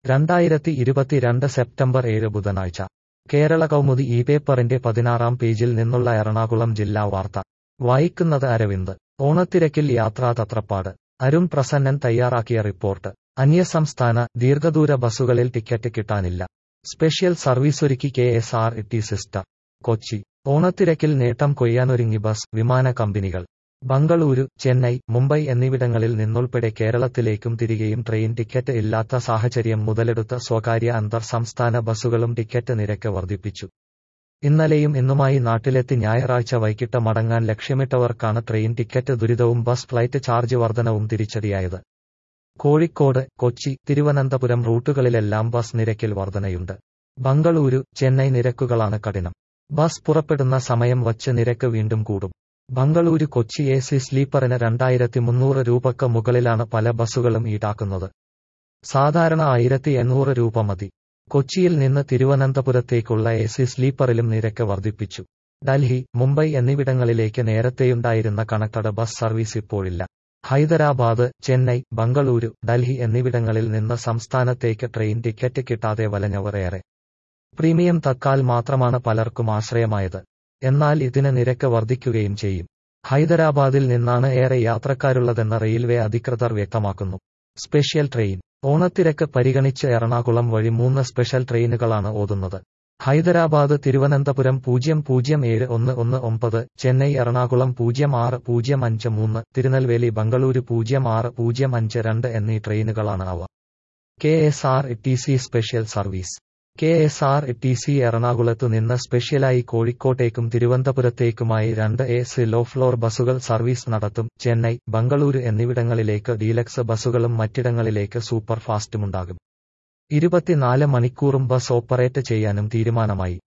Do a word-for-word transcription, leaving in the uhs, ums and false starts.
രണ്ടായിരത്തി ഇരുപത്തിരണ്ട് സെപ്റ്റംബർ ഏഴ് ബുധനാഴ്ച കേരള കൗമുദി ഈ പേപ്പറിന്റെ പതിനാറാം പേജിൽ നിന്നുള്ള എറണാകുളം ജില്ലാ വാർത്ത വായിക്കുന്നത് അരവിന്ദ്. ഓണത്തിരക്കിൽ യാത്രാ തത്രപ്പാട്. അരുൺ പ്രസന്നൻ തയ്യാറാക്കിയ റിപ്പോർട്ട്. അന്യസംസ്ഥാന ദീർഘദൂര ബസുകളിൽ ടിക്കറ്റ് കിട്ടാനില്ല. സ്പെഷ്യൽ സർവീസൊരുക്കി കെ എസ് ആർ ടി സിസ്റ്റർ. കൊച്ചി. ഓണത്തിരക്കിൽ നേട്ടം കൊയ്യാനൊരുങ്ങി ബസ്, വിമാന കമ്പനികൾ. ബംഗളൂരു, ചെന്നൈ, മുംബൈ എന്നിവിടങ്ങളിൽ നിന്നുൾപ്പെടെ കേരളത്തിലേക്കും തിരികെയും ട്രെയിൻ ടിക്കറ്റ് ഇല്ലാത്ത സാഹചര്യം മുതലെടുത്ത് സ്വകാര്യ അന്തർ സംസ്ഥാന ബസുകളും ടിക്കറ്റ് നിരക്ക് വർദ്ധിപ്പിച്ചു. ഇന്നലെയും ഇന്നുമായി നാട്ടിലെത്തി ഞായറാഴ്ച വൈകിട്ട് മടങ്ങാൻ ലക്ഷ്യമിട്ടവർക്കാണ് ട്രെയിൻ ടിക്കറ്റ് ദുരിതവും ബസ് ഫ്ലൈറ്റ് ചാർജ് വർധനവും തിരിച്ചടിയായത്. കോഴിക്കോട്, കൊച്ചി, തിരുവനന്തപുരം റൂട്ടുകളിലെല്ലാം ബസ് നിരക്കിൽ വർധനയുണ്ട്. ബംഗളൂരു, ചെന്നൈ നിരക്കുകളാണ് കഠിനം. ബസ് പുറപ്പെടുന്ന സമയം വച്ച് നിരക്ക് വീണ്ടും കൂടും. ബംഗളൂരു കൊച്ചി എ സി സ്ലീപ്പറിന് രണ്ടായിരത്തി മുന്നൂറ് രൂപക്ക് മുകളിലാണ് പല ബസുകളും ഈടാക്കുന്നത്. സാധാരണ ആയിരത്തി എണ്ണൂറ് രൂപ മതി. കൊച്ചിയിൽ നിന്ന് തിരുവനന്തപുരത്തേക്കുള്ള എ സി സ്ലീപ്പറിലും നിരക്ക് വർദ്ധിപ്പിച്ചു. ഡൽഹി, മുംബൈ എന്നിവിടങ്ങളിലേക്ക് നേരത്തെയുണ്ടായിരുന്ന കണക്ടഡ് ബസ് സർവീസ് ഇപ്പോഴില്ല. ഹൈദരാബാദ്, ചെന്നൈ, ബംഗളൂരു, ഡൽഹി എന്നിവിടങ്ങളിൽ നിന്ന് സംസ്ഥാനത്തേക്ക് ട്രെയിൻ ടിക്കറ്റ് കിട്ടാതെ വലഞ്ഞവർ ഏറെ. പ്രീമിയം തത്കാൽ മാത്രമാണ് പലർക്കും ആശ്രയമായത്. എന്നാൽ ഇതിന് നിരക്ക് വർദ്ധിക്കുകയും ചെയ്യും. ഹൈദരാബാദിൽ നിന്നാണ് ഏറെ യാത്രക്കാരുള്ളതെന്ന് റെയിൽവേ അധികൃതർ വ്യക്തമാക്കുന്നു. Special train. ഓണത്തിരക്ക് പരിഗണിച്ച് എറണാകുളം വഴി മൂന്ന് സ്പെഷ്യൽ ട്രെയിനുകളാണ് ഓടുന്നത്. ഹൈദരാബാദ് തിരുവനന്തപുരം പൂജ്യം പൂജ്യം ഏഴ് ഒന്ന് ഒന്ന് ഒമ്പത്, ചെന്നൈ എറണാകുളം പൂജ്യം ആറ് പൂജ്യം അഞ്ച് മൂന്ന്, തിരുനെൽവേലി ബംഗളൂരു പൂജ്യം ആറ് പൂജ്യം അഞ്ച് രണ്ട് എന്നീ ട്രെയിനുകളാണ് അവ. K S R T C special service. K S R T C എറണാകുളത്തു നിന്ന് സ്പെഷ്യലായി കോഴിക്കോട്ടേക്കും തിരുവനന്തപുരത്തേക്കുമായി രണ്ട് എ സി ലോ ഫ്ലോർ ബസുകൾ സർവീസ് നടത്തും. ചെന്നൈ, ബംഗളൂരു എന്നിവിടങ്ങളിലേക്ക് ഡീലക്സ് ബസുകളും മറ്റിടങ്ങളിലേക്ക് സൂപ്പർ ഫാസ്റ്റുമുണ്ടാകും. ഇരുപത്തിനാല് മണിക്കൂറും ബസ് ഓപ്പറേറ്റ് ചെയ്യാനും തീരുമാനമായി.